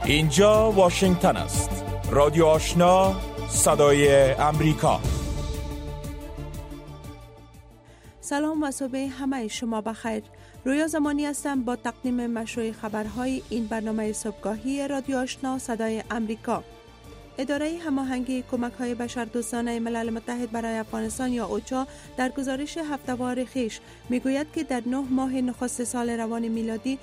اینجا واشنگتن است. رادیو آشنا، صدای امریکا. سلام و صبح همه شما بخیر. رویا زمانی هستم با تقدیم مشروع خبرهای این برنامه صبحگاهی رادیو آشنا صدای امریکا. اداره هماهنگی کمک‌های بشردوستانه ملل متحد برای افغانستان یا اوچا در گزارش هفته‌وار خویش میگوید که در 9 ماه نخست سال روان میلادی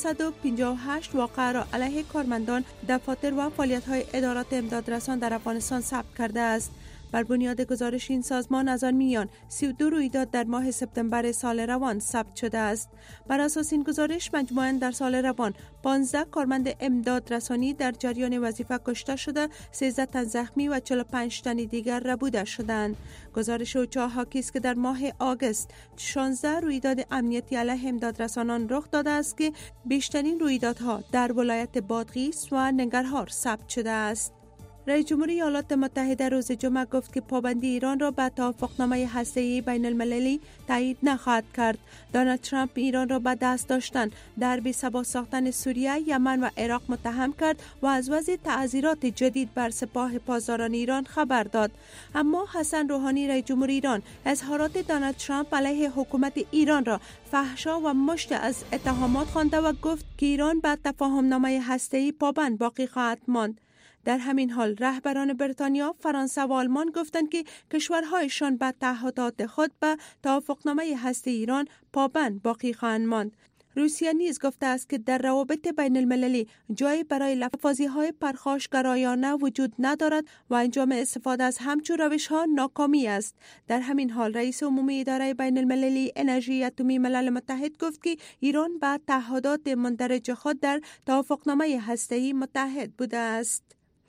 258 واقعه را علیه کارمندان، دفاتر و فعالیت‌های ادارات امدادرسان در افغانستان ثبت کرده است. بر بنیاد گزارش این سازمان از آن میان 32 رویداد در ماه سپتامبر سال روان ثبت شده است. بر اساس این گزارش مجموعاً در سال روان 15 کارمند امداد رسانی در جریان وظیفه کشته شده، 13 تن زخمی و 45 تن دیگر ربوده شدند. گزارش اوچا حاکی است که در ماه آگوست 16 رویداد امنیتی علیه امدادرسانان رخ داده است که بیشترین رویدادها در ولایت بادغیس و ننگرهار ثبت شده است. رئیس جمهوری ایالات متحده روز جمعه گفت که پابندی ایران را به توافقنامه هسته‌ای بین المللی تایید نخواهد کرد. دونالد ترامپ ایران را به دست داشتن در بی‌ثبات ساختن سوریه، یمن و عراق متهم کرد و از وضع تعذیرات جدید بر سپاه پاسداران ایران خبر داد. اما حسن روحانی رئیس جمهوری ایران اظهارات دونالد ترامپ علیه حکومت ایران را فحشا و مشت از اتهامات خوانده و گفت که ایران به تفاهم‌نامه هسته‌ای پابند باقی خواهد ماند. در همین حال رهبران بریتانیا، فرانسه و آلمان گفتند که کشورهایشان به تعهدات خود به توافقنامه هسته ایران پابند باقی خواهند ماند. روسیه نیز گفته است که در روابط بین المللی جایی برای لفظی‌های پرخاشگرایانه وجود ندارد و انجام استفاده از همچون روش‌ها ناکامی است. در همین حال رئیس عمومی اداره بین المللی انرژی اتمی ملل متحد گفت که ایران به تعهدات مندرج خود در توافقنامه هسته‌ای متحد بوده است.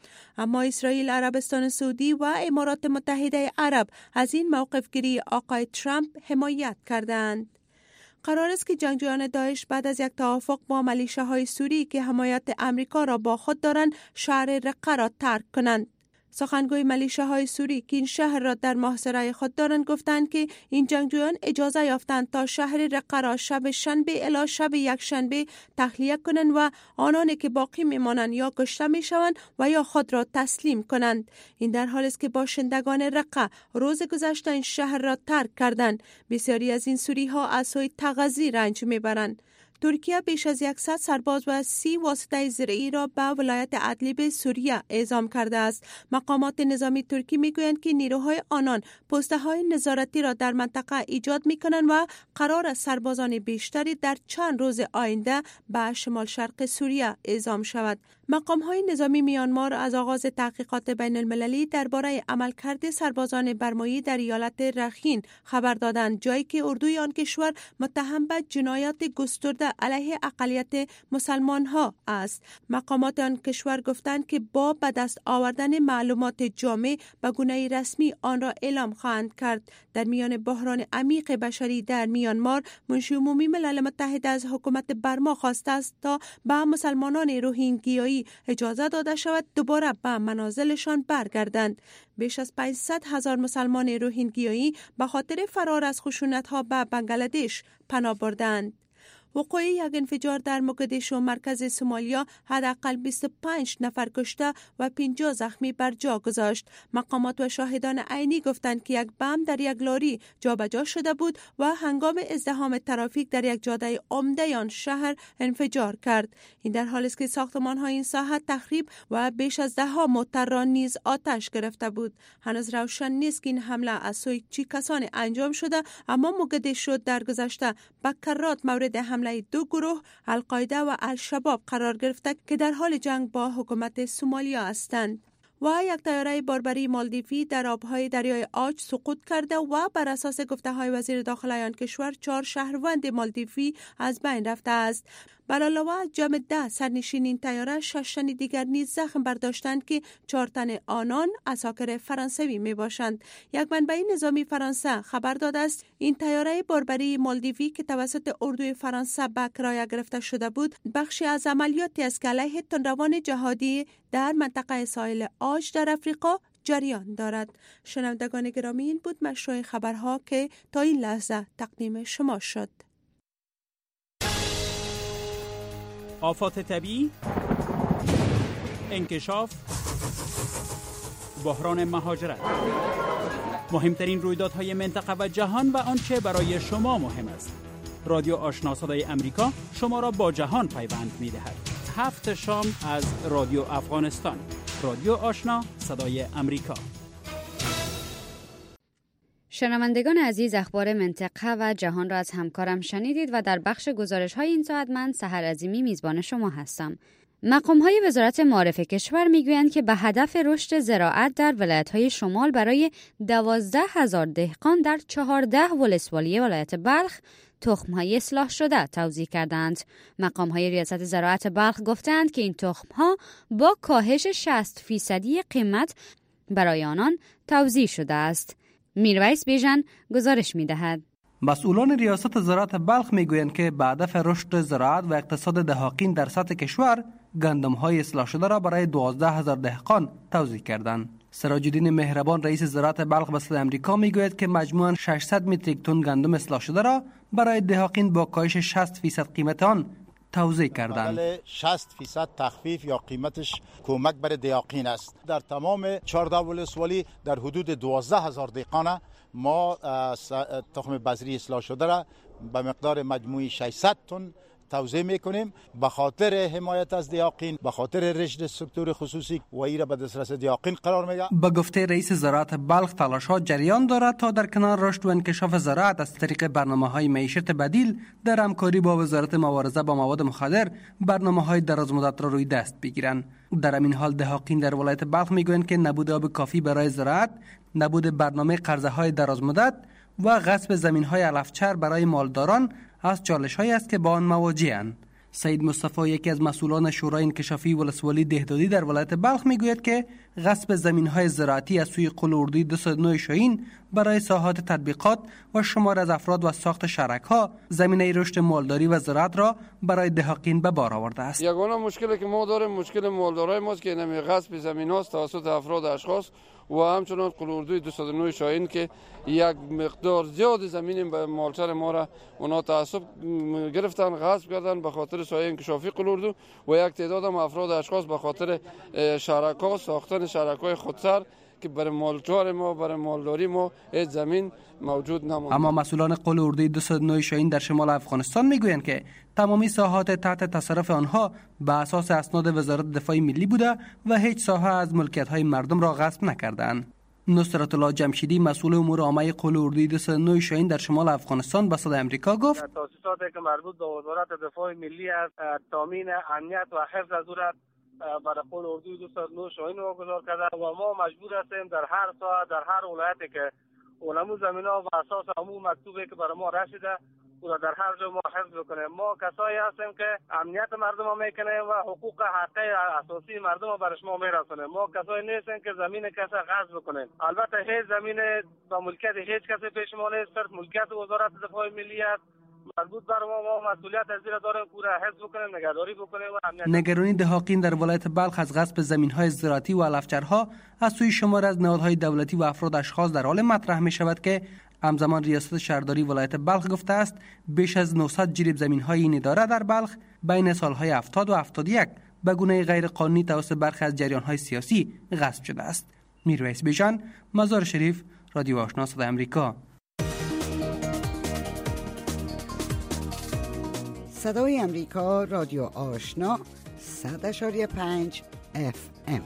اما اسرائیل، عربستان سعودی و امارات متحده عرب از این موقف گیری آقای ترامپ حمایت کردند. قرار است که جنگجویان داعش بعد از یک توافق با میلیشیاهای سوری که حمایت امریکا را با خود دارند شهر رقه را ترک کنند. سخنگوی میلیشیاهای سوری که این شهر را در محاصره خود دارند گفتند که این جنگجویان اجازه یافتند تا شهر رقه را شب شنبه الی شب یکشنبه تخلیه کنند و آنانی که باقی میمانند یا کشته میشوند و یا خود را تسلیم کنند. این در حالی است که باشندگان رقه روز گذشته این شهر را ترک کردند. بسیاری از این سوری ها از سوی تغذی رنج میبرند. ترکیه بیش از 100 سرباز و 30 واسطه زرعی را به ولایت ادلیب سوریه اعزام کرده است. مقامات نظامی ترکی میگویند که نیروهای آنان پست‌های نظارتی را در منطقه ایجاد میکنند و قرار است سربازان بیشتری در چند روز آینده به شمال شرق سوریه اعزام شود. مقام‌های نظامی میانمار از آغاز تحقیقات بین المللی درباره عملکرد سربازان برمایی در ایالت رخین خبر دادند، جایی که اردوی آن کشور متهم به جنایات گسترده علیه اقلیت مسلمان‌ها است. مقامات آن کشور گفتند که با به دست آوردن معلومات جامع به گونه رسمی آن را اعلام خواهند کرد. در میان بحران عمیق بشری در میانمار، منشی عمومی ملل متحد از حکومت برما خواسته است تا به مسلمانان روهینگیایی اجازه داده شود دوباره به منازلشان برگردند. بیش از 500,000 مسلمان روهینگیایی به خاطر فرار از خشونت‌ها به بنگلادش پناه بردند. وقوع یک انفجار در موگادیشو مرکز سومالیا حداقل 25 نفر کشته و 50 زخمی بر جا گذاشت. مقامات و شاهدان عینی گفتند که یک بم در یک لاری جابجا شده بود و هنگام ازدحام ترافیک در یک جاده عمده آن شهر انفجار کرد. این در حالی است که ساختمان‌های این ساحه تخریب و بیش از 10 موتر را نیز آتش گرفته بود. هنوز روشن نیست که این حمله از سوی چه کسانی انجام شده، اما موگادیشو در گذشته به کرات مورد حمله دو گروه القاعده و الشباب قرار گرفته که در حال جنگ با حکومت سومالیا هستند. و یک طیاره باربری مالدیوی در آبهای دریای آج سقوط کرده و بر اساس گفته‌های وزیر داخلی آن کشور 4 شهروند مالدیوی از بین رفته است. بر علاوه از جمع 10 سرنشین این طیاره 6 تن دیگر نیز زخم برداشتند که 4 تن آنان عساکر فرانسوی می باشند. یک منبع نظامی فرانسه خبر داده است این طیاره باربری مالدیوی که توسط اردوی فرانسه به کرایه گرفته شده بود، بخشی از عملیاتی است که علیه تندروان جهادی در منطقه ساحل آج در افریقا جریان دارد. شنوندگان گرامی، این بود مشروع خبرها که تا این لحظه تقدیم شما شد. آفات طبیعی، انکشاف، بحران مهاجرت، مهمترین رویدادهای منطقه و جهان و آنچه برای شما مهم است. رادیو آشنا صدای امریکا شما را با جهان پیوند می‌دهد. 7 شام از رادیو افغانستان. رادیو آشنا صدای امریکا. شنوندگان عزیز، اخبار منطقه و جهان را از همکارم شنیدید و در بخش گزارش‌های این ساعت من سحر عظیمی میزبان شما هستم. مقام‌های وزارت معارف کشور میگویند که به هدف رشد زراعت در ولایت‌های شمال برای 12,000 دهقان در 14 ولسوالی ولایت بلخ تخم‌های اصلاح شده توزیع کردند. مقام‌های ریاست زراعت بلخ گفتند که این تخم‌ها با کاهش 60% قیمت برای آنان توزیع شده است. میرویس بیژن گزارش می‌دهد. مسئولان ریاست زراعت بلخ میگویند که به هدف رشد زراعت و اقتصاد دهقان در سطح کشور گندم‌های اصلاح شده را برای 12,000 دهقان توزیع کردند. سراج الدین مهربان رئیس زراعت بلخ به صدای امریکا میگوید که مجموعاً 600 متریک تن گندم اصلاح شده را برای دهقان با کاهش 60% قیمت آن توزیع کردند. 60% تخفیف یا قیمتش کمک برای دهقان است. در تمام 14 ولسوالی در حدود 12,000 دهقان ما تخم بذری اصلاح شده را به مقدار مجموعی 600 تن توزیع میکنیم به خاطر حمایت از دهقان، به خاطر رشد سکتور خصوصی و ایرا به دسترس دهقان قرار میگه. به گفته رئیس زراعت بلخ تلاش‌ها جریان دارد تا در کنار رشد و انکشاف زراعت از طریق برنامه‌های معیشت بدیل در همکاری با وزارت مبارزه با مواد مخدر برنامه‌های درازمدت را روی دست بگیرند. در این حال دهقان در ولایت بلخ میگویند که نبود آب کافی برای زراعت، نبود برنامه قرضه‌های درازمدت و غصب زمین‌های علفچر برای مالداران از چالش‌هایی است که با آن مواجه‌اند. سید مصطفی یکی از مسئولان شورای انکشافی ولسوالی دهدادی در ولایت بلخ میگوید که غصب زمین‌های زراعتی از سوی قل اردوی 209 شاهین برای ساحات تطبیقات و شمار از افراد و ساخت شرک‌ها زمینه رشد مالداری و زراعت را برای دهقان به بار آورده است. یگانه مشکلی که ما داریم مشکل مالدارای ماست که نمی غصب زمین‌هاست توسط افراد اشخاص و همچنان قل اردوی 209 شاهین که یک مقدار زیاد زمین به مالچر ما را اونا تعصب گرفتن، غصب کردن به خاطر سایه انکشافی قل اردو و یک تعداد هم افراد اشخاص به خاطر شرکا ساختن شرکای خودسر که برای مالچار ما برای مالداری ما هیچ زمین موجود نمانده. اما مسئولان قل اردوی 209 شاهین در شمال افغانستان میگویند که تمامی ساحات تحت تصرف آنها به اساس اسناد وزارت دفاع ملی بوده و هیچ ساحه از ملکیت‌های مردم را غصب نکردند. نصرت الله جمشیدی مسئول امور عامه قل اردوی 209 شاهین در شمال افغانستان به صدای امریکا گفت تاسیساتی که مربوط به وزارت دفاع ملی است تامین امنیت و حفظ از برای قل اردوی 209 شاهین واگذار کرده و ما مجبور هستیم در هر ساحه در هر ولایتی که اونمو زمینا و اساس همون مکتوبی که برای ما رسیده و در هر جا ما حفظ بکنیم. ما کسایی هستیم که امنیت مردم رو میکنیم و حقوق حقی اساسی مردم رو برش ما میرسونیم. ما کسایی نیستیم که زمین کسی غصب بکنیم. البته هیچ زمین با ملکیت هیچ کسی پیش ما نیست، ملکیت وزارت دفاع ملی است. مربوط بر ما مسئولیت از زیر داریم پورا حفظ بکنیم، نگهداری بکنیم و امنیت. نگرانی دهقان در ولایت بلخ از غصب زمین‌های زراعتی و علفچرها از سوی شمار از نهادهای دولتی و افراد اشخاص در حال مطرح می شود که همزمان ریاست شهرداری ولایت بلخ گفته است بیش از 900 جریب زمین‌های این اداره در بلخ بین سالهای 70 و 71 به گونه غیر قانونی توسط برخی از جریان‌های سیاسی غصب شده است. میرویس بیژن، مزار شریف، رادیو آشنا صدای امریکا. صدای امریکا، رادیو آشنا 100.5 FM.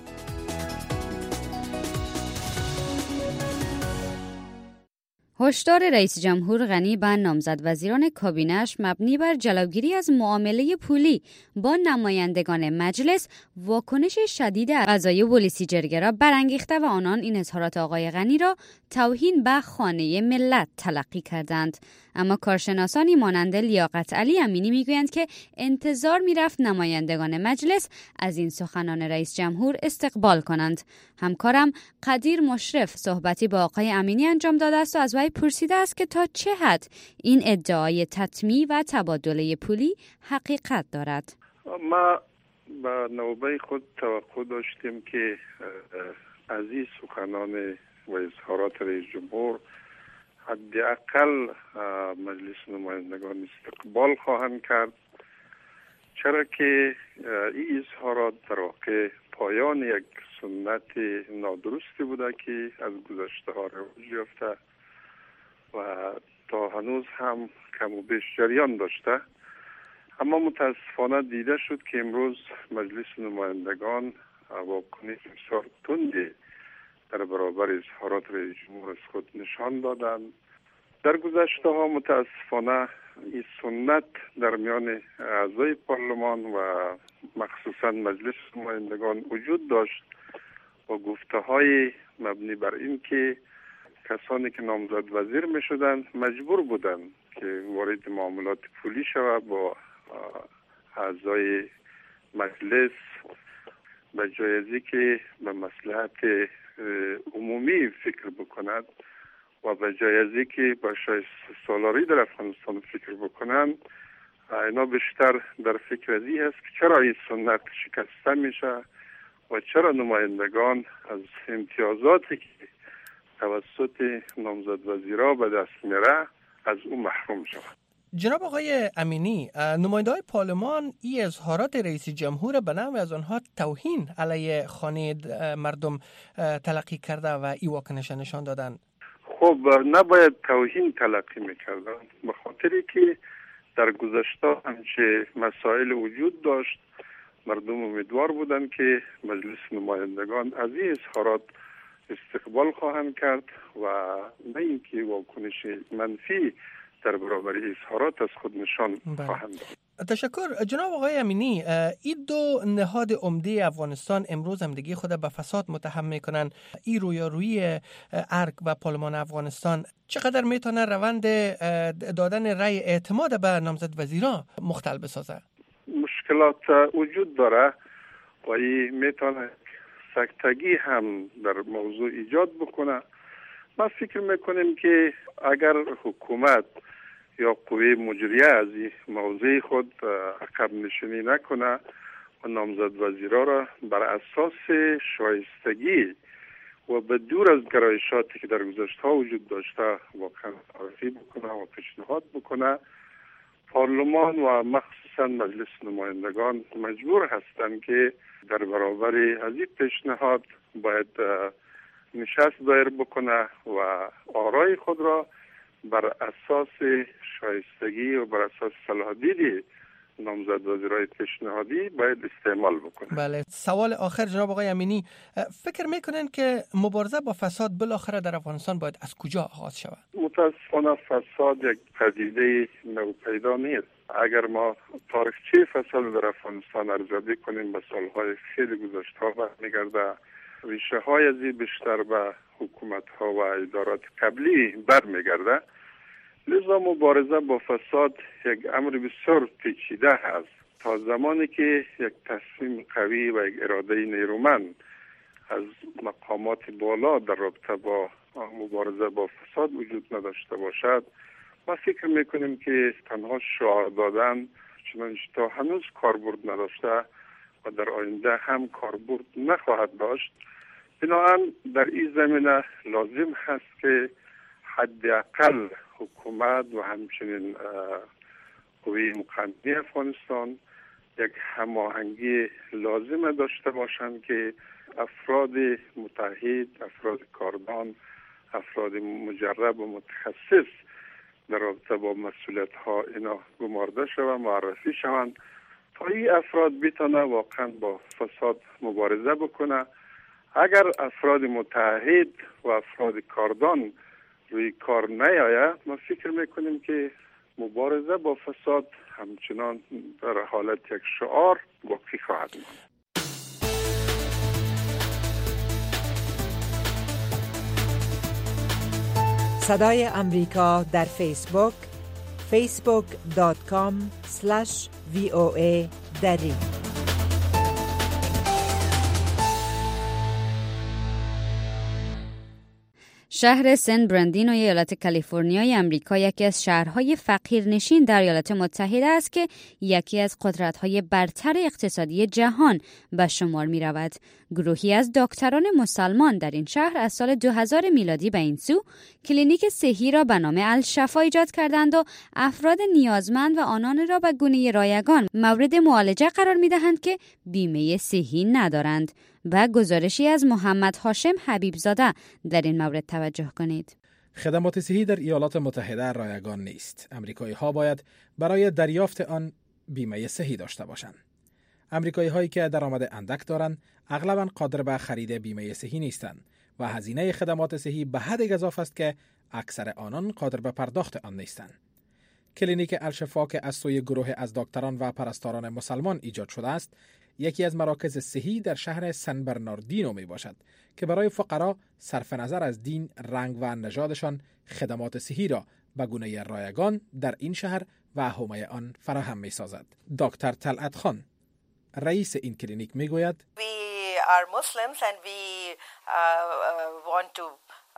هشدار رئیس جمهور غنی به نامزد وزیران کابینه‌اش مبنی بر جلوگیری از معامله پولی با نمایندگان مجلس واکنش شدید اعضای بولیسیجرگه را برانگیخته و آنان این اظهارات آقای غنی را توهین به خانه ملت تلقی کردند. اما کارشناسانی مانند لیاقت علی امینی میگویند که انتظار میرفت نمایندگان مجلس از این سخنان رئیس جمهور استقبال کنند. همکارم قدیر مشرف صحبتی با آقای امینی انجام داده است و از وی پرسیده است که تا چه حد این ادعای تطمیع و تبادله پولی حقیقت دارد. ما با نوبه خود توقع داشتیم که از این سخنان و اظهارات رئیس جمهور حداقل مجلس نمایندگان استقبال خواهند کرد، چرا که این اظهارات در واقع پایان یک سنت نادرستی بوده که از گذشته ها رواج یافته و تا هنوز هم کم و بیش جریان داشته. اما متاسفانه دیده شد که امروز مجلس نمایندگان واکنش بسیار تندی در برابر اظهارات رئیس جمهور از خود نشان دادند. در گذشته ها متاسفانه این سنت در میان اعضای پارلمان و مخصوصا مجلس نمایندگان وجود داشت و گفته های مبنی بر این که کسانی که نامزد وزیر می شدن مجبور بودن که وارد معاملات پولی شود با اعضای مجلس به جای از که به مصلحت عمومی فکر بکند و به جای از که به سالاری در افغانستان فکر بکنند، اینا بیشتر در فکر از این هست که چرا این سنت شکسته میشه و چرا نمایندگان از امتیازاتی که توسط نامزد وزیرا به دست میره از اون محروم شود. جناب آقای امینی، نماینده های پارلمان این اظهارات رئیس جمهور به نحو از آنها توهین علیه خانه مردم تلقی کرده و این واکنش نشان دادن. خب نباید توهین تلقی میکردن، به خاطری که در گذشته همچه مسائل وجود داشت. مردم امیدوار بودن که مجلس نمایندگان از این اظهارات استقبال خواهند کرد و نه اینکه واکنش منفی در برابر اظهارات از خود نشان خواهند داد. تشکر. جناب آقای امینی، این دو نهاد عمده افغانستان امروز هم دیگه خود به فساد متهم میکنن. این رویارویی ارگ و پارلمان افغانستان چقدر میتونه روند دادن رأی اعتماد به نامزد وزیرا مختل بسازه؟ مشکلات وجود داره و این میتونه سکتگی هم در موضوع ایجاد بکنه. ما فکر میکنیم که اگر حکومت یا قوه مجریه از این موضوع خود عقب نشینی نکنه و نامزد وزیرا را بر اساس شایستگی و به دور از گرایشاتی که در گذشته وجود داشته واقعا معرفی بکنه و پیشنهاد بکنه، پارلمان و مخصوصا مجلس نمایندگان مجبور هستند که در برابر از این پیشنهاد باید نشست دایر بکنه و آرای خود را بر اساس شایستگی و بر اساس صلاح دید نامزد وزیرای پیشنهادی باید استعمال بکنه. بله. سوال آخر جناب آقای امینی، فکر میکنن که مبارزه با فساد بالاخره در افغانستان باید از کجا آغاز شود؟ متاسفانه فساد یک پدیده نوپیدا نیست. اگر ما تاریخچه فساد در افغانستان ارزیابی کنیم به سالهای خیلی گذشته برمیگرده. ریشه های ازی بیشتر به حکومت ها و ادارات قبلی برمیگرده. لذا مبارزه با فساد یک امر بسیار پیچیده است. تا زمانی که یک تصمیم قوی و یک اراده نیرومند از مقامات بالا در رابطه با مبارزه با فساد وجود نداشته باشد، ما فکر میکنیم که تنها شعار دادن چنانچه تا هنوز کاربرد نداشته و در آینده هم کاربرد نخواهد داشت. بنابراین در این زمینه لازم هست که حداقل حکومت و همچنین قوه مقننه افغانستان یک هماهنگی لازم داشته باشند که افراد متحد، افراد کاردان، افراد مجرب و متخصص در رابطه با مسئولیت ها اینا گمارده شوند، معرفی شوند تا این افراد بتونه واقعا با فساد مبارزه بکنه. اگر افراد متحد و افراد کاردان روی کار نیاید، ما فکر میکنیم که مبارزه با فساد همچنان در حالت یک شعار باقی خواهد ماند. صدای امریکا در فیسبوک facebook.com/VOA دری. شهر سن برندینو ایالت کالیفرنیای امریکا یکی از شهرهای فقیرنشین در ایالات متحده است که یکی از قدرت‌های برتر اقتصادی جهان به شمار می‌رود. گروهی از دکتران مسلمان در این شهر از سال 2000 میلادی به این سو کلینیک صحی را به نام الشفا ایجاد کردند و افراد نیازمند و آنان را به گونه رایگان مورد معالجه قرار می‌دهند که بیمه صحی ندارند. و گزارشی از محمد هاشم حبیبزاده در این مورد توجه کنید. خدمات صحی در ایالات متحده رایگان نیست. امریکایی‌ها باید برای دریافت آن بیمه صحی داشته باشند. امریکایی‌هایی که درآمد اندک دارند اغلباً قادر به خرید بیمه صحی نیستند و هزینه خدمات صحی به حد گزاف است که اکثر آنان قادر به پرداخت آن نیستند. کلینیک الشفا که از سوی گروه از دکتران و پرستاران مسلمان ایجاد شده است، یکی از مراکز صحی در شهر سن برناردینو می باشد که برای فقرا صرف نظر از دین، رنگ و نژادشان خدمات صحی را به گونه رایگان در این شهر و حومه آن فراهم می سازد. دکتر طلعت خان، رئیس این کلینیک می گوید: We are Muslims and we want to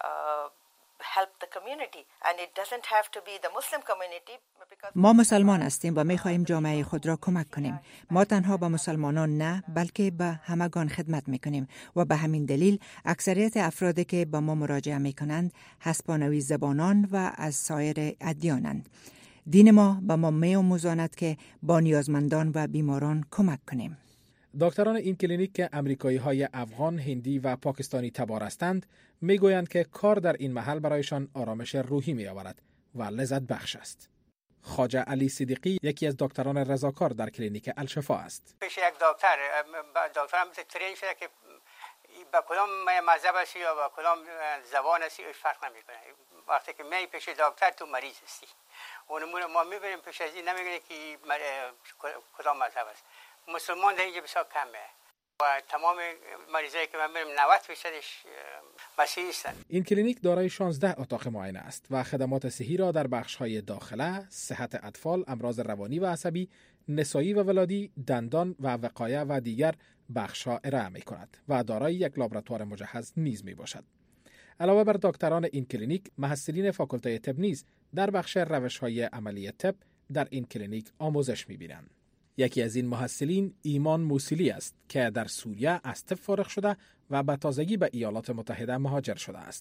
help the community and it doesn't have to be the Muslim community. ما مسلمان هستیم و می‌خواهیم جامعه خود را کمک کنیم. ما تنها به مسلمانان نه بلکه به همگان خدمت می‌کنیم و به همین دلیل اکثریت افرادی که به ما مراجعه می‌کنند هسپانوی زبانان و از سایر ادیانند. دین ما به ما می‌آموزاند که با نیازمندان و بیماران کمک کنیم. دکتران این کلینیک که امریکایی‌های افغان، هندی و پاکستانی تبار هستند، می‌گویند که کار در این محل برایشان آرامش روحی می‌آورد و لذت بخش است. خواجه علی صدیقی یکی از دکتران رضاکار در کلینیک الشفا است. پیش یک دکتر مثل ترین شده که با کدام مذهب هستی یا با کدام زبان هستی فرق نمی‌کنه. وقتی که می پیش دکتر تو مریض هستی. اونمون ما می‌بریم پیش از این نمی‌گه که کدام مذهب است. مسلمان در اینجا بسیار کمه و تمام مریضایی که من میرم 90%ش مسیحی هستند. این کلینیک دارای 16 اتاق معاینه است و خدمات صحی را در بخش‌های داخله، صحت اطفال، امراض روانی و عصبی، نسایی و ولادی، دندان و وقایه و دیگر بخش‌ها ارائه می‌کند و دارای یک لابراتوار مجهز نیز میباشد. علاوه بر دکتران این کلینیک، محصلین فاکولته طب نیز در بخش روش‌های عملی طب در این کلینیک آموزش می‌بینند. یکی از این محصلین ایمان موسیلی است که در سوریه از طب فارغ شده و به تازگی به ایالات متحده مهاجر شده است.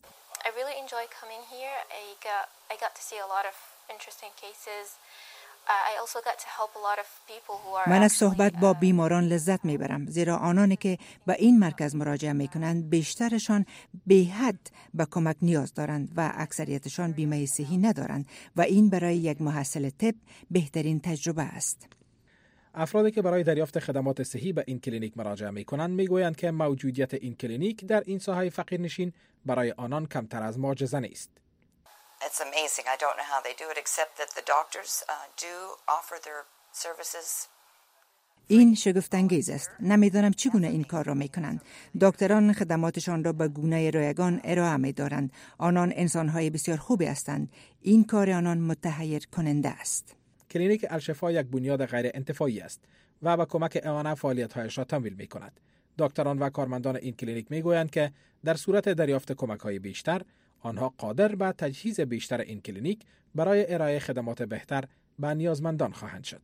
من از صحبت با بیماران لذت میبرم، زیرا آنانی که به این مرکز مراجعه میکنند بیشترشان به حد به کمک نیاز دارند و اکثریتشان بیمه صحی ندارند و این برای یک محصل طب بهترین تجربه است. افرادی که برای دریافت خدمات صحی به این کلینیک مراجعه می‌کنند می‌گویند که موجودیت این کلینیک در این ساحه فقیرنشین برای آنان کمتر از معجزه نیست. It's amazing. I don't know how they do it except that the doctors do offer their services. این شگفت‌انگیز است. نمی‌دانم چگونه این کار را می‌کنند. دکتران خدماتشان را به گونه رایگان ارائه می‌دارند. آنان انسان‌های بسیار خوبی هستند. این کار آنان متحیر کننده است. کلینیک الشفا یک بنیاد غیر انتفاعی است و با کمک آن فعالیت‌هایش را تمویل می‌کند. دکتران و کارمندان این کلینیک می‌گویند که در صورت دریافت کمک‌های بیشتر، آنها قادر به تجهیز بیشتر این کلینیک برای ارائه خدمات بهتر به نیازمندان خواهند شد.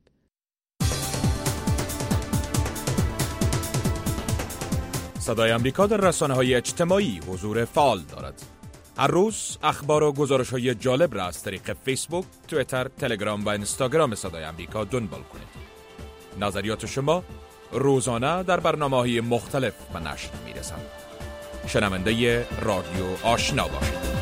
صدای آمریکا در رسانه‌های اجتماعی حضور فعال دارد. هر روز اخبار و گزارش‌های جالب را از طریق فیسبوک، توییتر، تلگرام و اینستاگرام صدای آمریکا دنبال کنید. نظریات شما روزانه در برنامه‌های مختلف به نشر می‌رسند. شنونده رادیو آشنا باشید.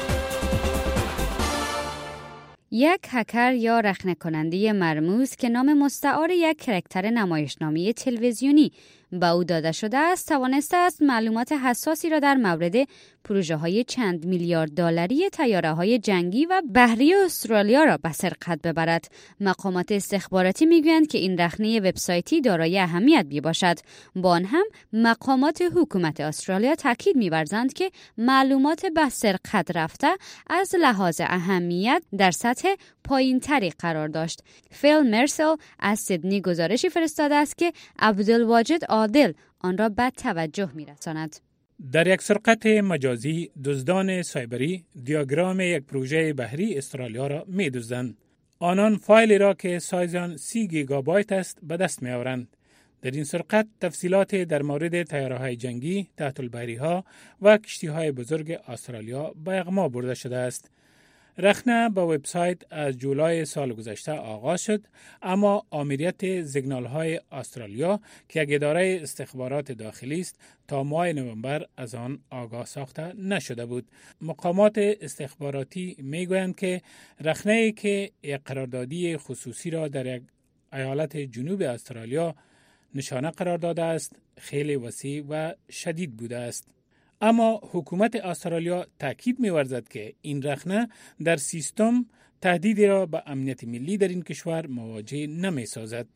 یک هکر یا رخنه‌کننده مرموز که نام مستعار یک کرکتر نمایشنامه تلویزیونی به او داده شده است، توانسته است معلومات حساسی را در مورد پروژه‌های چند میلیارد دلاری طیاره‌های جنگی و بحری استرالیا را به سرقت ببرد. مقامات استخباراتی می‌گویند که این رخنه وبسایتی دارای اهمیت میباشد. با آن هم مقامات حکومت استرالیا تاکید می‌ورزند که معلومات به سرقت رفته از لحاظ اهمیت در سطح پایین‌تری قرار داشت. فیل مرسل از سیدنی گزارشی فرستاده است که عبدالواجد عادل آن را به توجه می‌رساند. در یک سرقت مجازی، دزدان سایبری دیاگرام یک پروژه بحری استرالیا را می دزدند. آنان فایلی را که سایز آن 30 گیگابایت است به دست می آورند. در این سرقت تفصیلات در مورد طیاره‌های جنگی، تحت البحری‌ها و کشتی‌های بزرگ استرالیا به اغما برده شده است. رخنه به وبسایت از جولای سال گذشته آغاز شد، اما آمریت سیگنال‌های استرالیا که یک اداره استخبارات داخلی است تا ماه نوامبر از آن آگاه ساخته نشده بود. مقامات استخباراتی میگویند که رخنه‌ای که یک قراردادی خصوصی را در یک ایالت جنوب استرالیا نشانه قرار داده است، خیلی وسیع و شدید بوده است. اما حکومت استرالیا تاکید می‌ورزد که این رخنه در سیستم تهدیدی را به امنیت ملی در این کشور مواجه نمی‌سازد.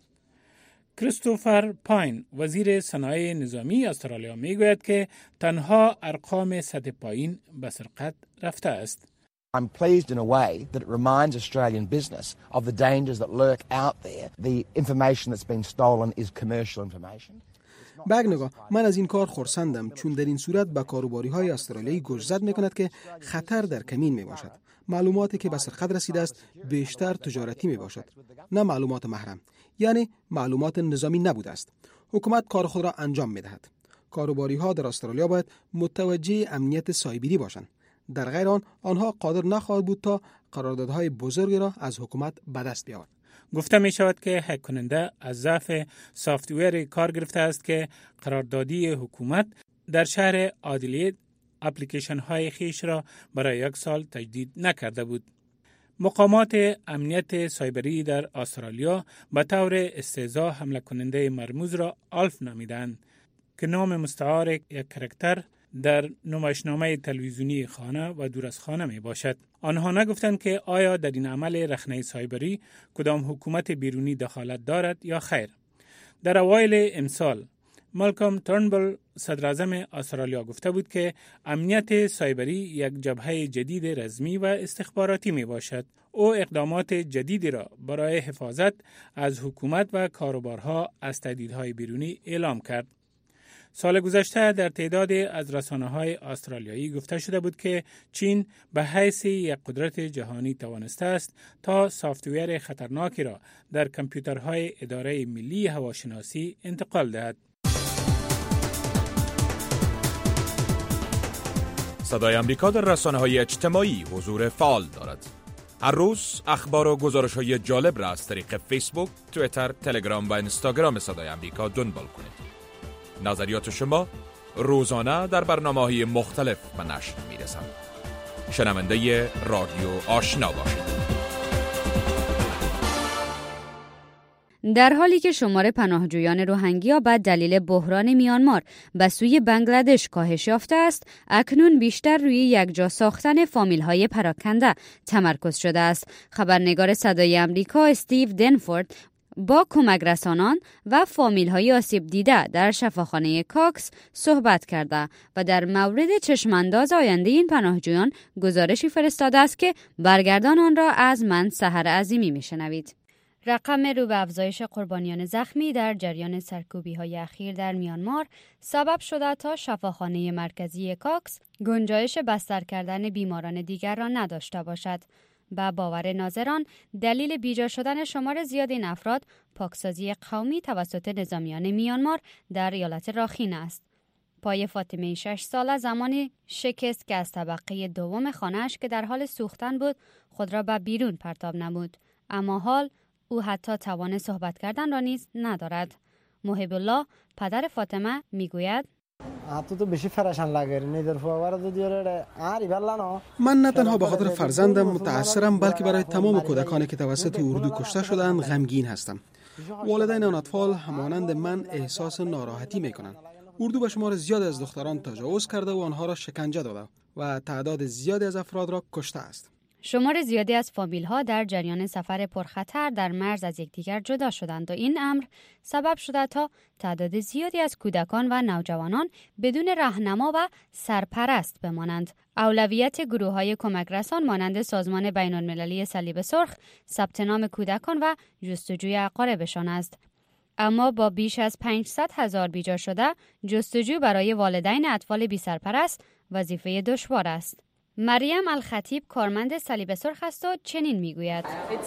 کریستوفر پاین، وزیر صنایع نظامی استرالیا، میگوید که تنها ارقام سطح پایین به سرقت رفته است. I'm pleased in a way that it reminds Australian business of the dangers that lurk out there. The information that's been stolen is commercial information. به یک نگاه من از این کار خرسندم، چون در این صورت به کاروباری‌های استرالیایی گوشزد می‌کند که خطر در کمین میباشد. معلوماتی که به سرقت رسیده است بیشتر تجارتی میباشد، نه معلومات محرم، یعنی معلومات نظامی نبوده است. حکومت کار خود را انجام می‌دهد. کاروباری‌ها در استرالیا باید متوجه امنیت سایبری باشند. در غیر آنها قادر نخواهد بود تا قراردادهای بزرگی را از حکومت به دست بیاورد. گفته می شود که هک کننده از ضعف سافت‌ویر کار گرفته است که قراردادی حکومت در شهر آدلید اپلیکیشن های خیش را برای 1 سال تجدید نکرده بود. مقامات امنیت سایبری در استرالیا به طور استهزا حمله کننده مرموز را آلف نامیدند که نام مستعار یک کاراکتر در نمایشنامه تلویزیونی خانه و دور از خانه می باشد. آنها نگفتند که آیا در این عمل رخنه سایبری کدام حکومت بیرونی دخالت دارد یا خیر. در اوایل امسال مالکوم ترنبل صدر اعظم استرالیا گفته بود که امنیت سایبری یک جبهه جدید رزمی و استخباراتی می باشد. او اقدامات جدیدی را برای حفاظت از حکومت و کاروبارها از تهدیدهای بیرونی اعلام کرد. سال گذشته در تعدادی از رسانه‌های استرالیایی گفته شده بود که چین به حیث یک قدرت جهانی توانسته است تا سافت‌ویر خطرناکی را در کامپیوترهای اداره ملی هواشناسی انتقال دهد. صدای آمریکا در رسانه‌های اجتماعی حضور فعال دارد. هر روز اخبار و گزارش‌های جالب را از طریق فیسبوک، توییتر، تلگرام و اینستاگرام صدای آمریکا دنبال کنید. نظریات شما روزانه در برنامه‌های مختلف به نشر می‌رسند. شنونده رادیو آشنا باشید. در حالی که شمار پناهجویان روهینگیا به دلیل بحران میانمار به سوی بنگلادش کاهش یافته است، اکنون بیشتر روی یکجا ساختن فامیل‌های پراکنده تمرکز شده است. خبرنگار صدای آمریکا استیو دنفورد با کمک رسانان و فامیل‌های آسیب دیده در شفاخانه کاکس صحبت کرده و در مورد چشمانداز آینده این پناهجویان گزارشی فرستاده است که برگردان آن را از من سحر عظیمی میشنوید. رقم رو به افزایش قربانیان زخمی در جریان سرکوبی‌های اخیر در میانمار سبب شده تا شفاخانه مرکزی کاکس گنجایش بستر کردن بیماران دیگر را نداشته باشد. با باور ناظران دلیل بیجا شدن شمار زیاد این افراد پاکسازی قومی توسط نظامیان میانمار در ایالت راخین است. پای فاطمه 6 ساله زمانی شکست که از طبقه دوم خانه‌اش که در حال سوختن بود خود را به بیرون پرتاب نمود، اما حال او حتی توان صحبت کردن را نیز ندارد. محب الله پدر فاطمه میگوید من نه تنها به خاطر فرزندم متأثرم، بلکه برای تمام کودکانی که توسط اردو کشته شدند غمگین هستم. والدین آن اطفال همانند من احساس ناراحتی میکنند. اردو به شمار زیاد از دختران تجاوز کرده و آنها را شکنجه داده و تعداد زیادی از افراد را کشته است. شمار زیادی از فامیل‌ها در جریان سفر پرخطر در مرز از یکدیگر جدا شدند و این امر سبب شده تا تعداد زیادی از کودکان و نوجوانان بدون راهنما و سرپرست بمانند. اولویت گروه‌های کمک رسان مانند سازمان بین‌المللی صلیب سرخ ثبت نام کودکان و جستجوی اقاربشان است. اما با بیش از 500,000 بیجا شده، جستجو برای والدین اطفال بی سرپرست وظیفه دشوار است. مریم الخطیب کارمند صلیب سرخ است و چنین میگوید: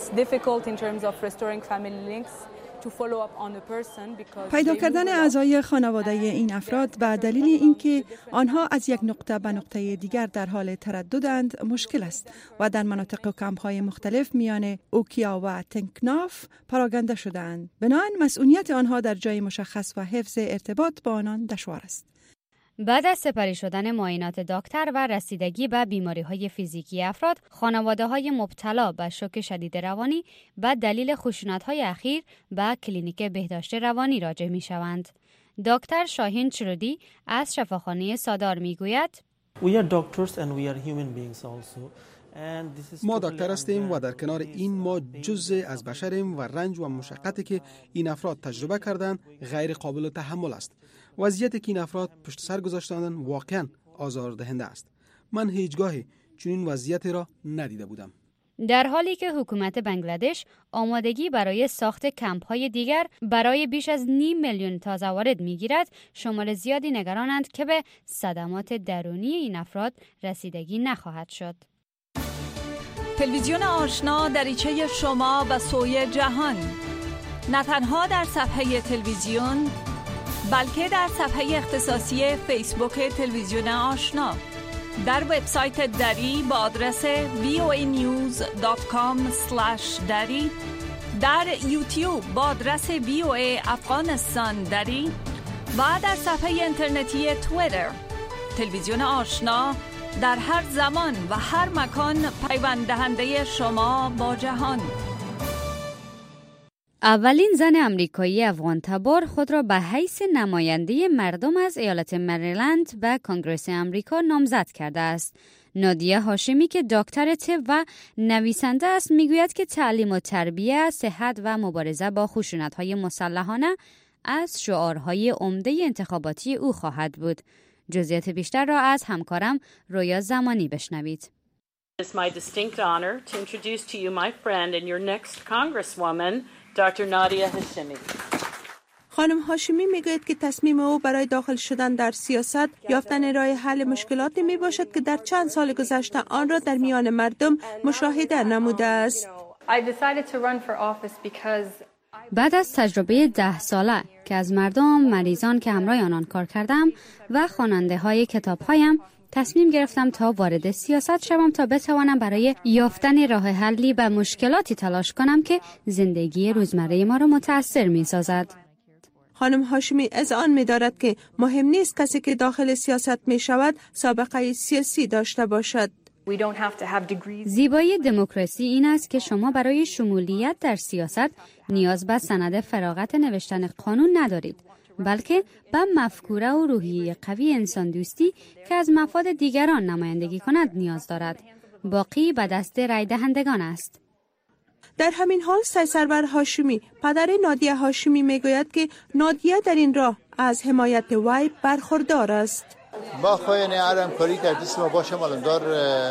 پیدا کردن اعضای خانواده این افراد به دلیل اینکه آنها از یک نقطه به نقطه دیگر در حال ترددند مشکل است و در مناطق و کمپ‌های مختلف میان اوکیا و تنکناف پراگنده شده‌اند. بنابراین مسئولیت آنها در جای مشخص و حفظ ارتباط با آنان دشوار است. بعد از سپری شدن معاینات دکتر و رسیدگی به بیماری‌های فیزیکی افراد، خانواده‌های مبتلا به شوک شدید روانی به دلیل خشونت‌های اخیر به کلینیک بهداشت روانی راجع می‌شوند. دکتر شاهین چرودی از شفاخانه سادار می‌گوید: ما دکتر هستیم و در کنار این ما جزء از بشریم و رنج و مشقتی که این افراد تجربه کردند غیر قابل تحمل است. وضعیتی که این افراد پشت سر گذاشتند واقعا آزاردهنده است. من هیچگاهی چنین وضعیتی را ندیده بودم. در حالی که حکومت بنگلادش آمادگی برای ساخت کمپ‌های دیگر برای بیش از 500,000 تازه وارد می‌گیرد، شمار زیادی نگرانند که به صدمات درونی این افراد رسیدگی نخواهد شد. تلویزیون آشنا دریچه شما به سوی جهان، نه تنها در صفحه تلویزیون بلکه در صفحه اختصاصی فیسبوک تلویزیون آشنا، در وبسایت دری با آدرس voanews.com/dari، در یوتیوب با آدرس VOA افغانستان دری و در صفحه اینترنتی توییتر. تلویزیون آشنا در هر زمان و هر مکان پیوند دهنده شما با جهان. اولین زن امریکایی افغان تبار خود را به حیث نماینده مردم از ایالت مریلند به کنگره امریکا نامزد کرده است. نادیه هاشمی که دکتر طب و نویسنده است میگوید که تعلیم و تربیت، صحت و مبارزه با خشونت‌های مسلحانه از شعارهای عمده انتخاباتی او خواهد بود. جزئیات بیشتر را از همکارم رویا زمانی بشنوید. It's my distinct honor to introduce to you my friend and your next congresswoman, Dr. Nadia Hashemi. خانم هاشمی میگوید که تصمیم او برای داخل شدن در سیاست یافتن راه حل مشکلاتی می باشد که در چند سال گذشته آن را در میان مردم مشاهده نموده است. بعد از تجربه 10 ساله که از مردم مریضان که همراه آنان کار کردم و خواننده های کتاب هایم تصمیم گرفتم تا وارد سیاست شوم تا بتوانم برای یافتن راه حلی به مشکلاتی تلاش کنم که زندگی روزمره ما را متأثر می سازد. خانم هاشمی از آن می دارد که مهم نیست کسی که داخل سیاست می شود سابقه سیاسی داشته باشد. زیبایی دموکراسی این است که شما برای شمولیت در سیاست نیاز به سند فراغت نوشتن قانون ندارید، بلکه به مفکوره و روحیه قوی انسان دوستی که از مفاد دیگران نمایندگی کند نیاز دارد. باقی به دست رای دهندگان است. در همین حال سرور هاشمی پدر نادیه هاشمی میگوید که نادیه در این راه از حمایت وی برخوردار است. با خواهی عرم کاری که دست ما باشه مالندار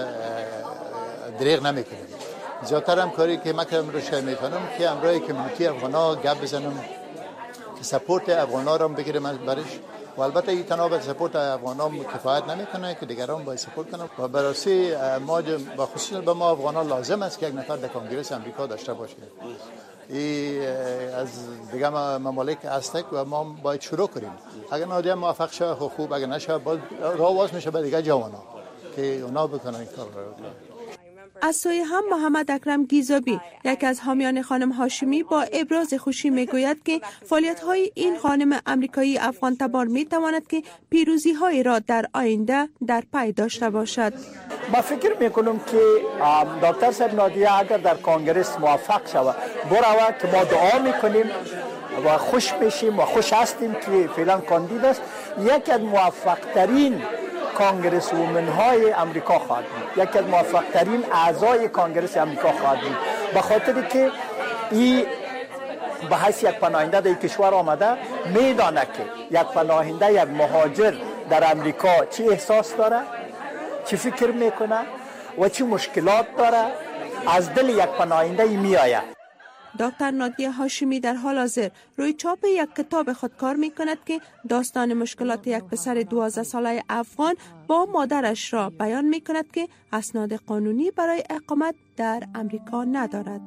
دریغ نمیکنیم. زیادتر هم کاری که من کردم رو شاید میکنم که امروی کمیونیتی افغانا گپ بزنم که سپورت افغانا رو بگیرم برش و البته این تنها سپورت افغانا کفایت نمیکنه که دیگران باید سپورت کنن و برای ما با خصوصا به ما افغانا لازم است که یک نفر در کنگره آمریکا داشته باشه. این از دیگه ممالک هست و ما باید شروع کنیم. اگر نادیه موفق شه خوب، اگر نشه باید راه باز میشه به دیگه جوانا که اونا بکنن این کار رو. از سوی هم محمد اکرم گیزابی یک از حامیان خانم هاشمی با ابراز خوشی میگوید که فعالیت‌های این خانم امریکایی افغان تبار میتواند که پیروزی‌های را در آینده در پی داشته باشد. ما فکر میکنم که دکتر صاحب نادیه اگر در کنگره موفق شود برود که ما دعا میکنیم و خوش میشیم و خوش هستیم که فعلا کاندید است، یکی از موفق ترین کانگرس وومن های امریکا خواهد بود، یکی از موفق ترین اعضای کانگرس امریکا خواهد بود، به خاطر که این به حیث یک پناهنده در کشور آمده میدانه که یک پناهنده، یک مهاجر در امریکا چی احساس داره، چی فکر میکنه و چی مشکلات داره، از دل یک پناهنده می آید. دکتر نادیه هاشمی در حال حاضر روی چاپ یک کتاب خود کار می کند که داستان مشکلات یک پسر 12 ساله افغان با مادرش را بیان می کند که اسناد قانونی برای اقامت در امریکا ندارد.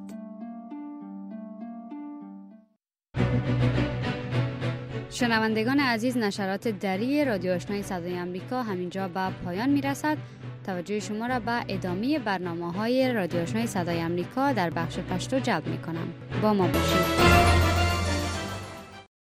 شنوندگان عزیز، نشرات دری رادیو آشنای صدای آمریکا همینجا به پایان می رسد. توجه شما را به ادامه برنامه‌های رادیو آشنای صدای آمریکا در بخش پشتو جلب می کنم. با ما باشید.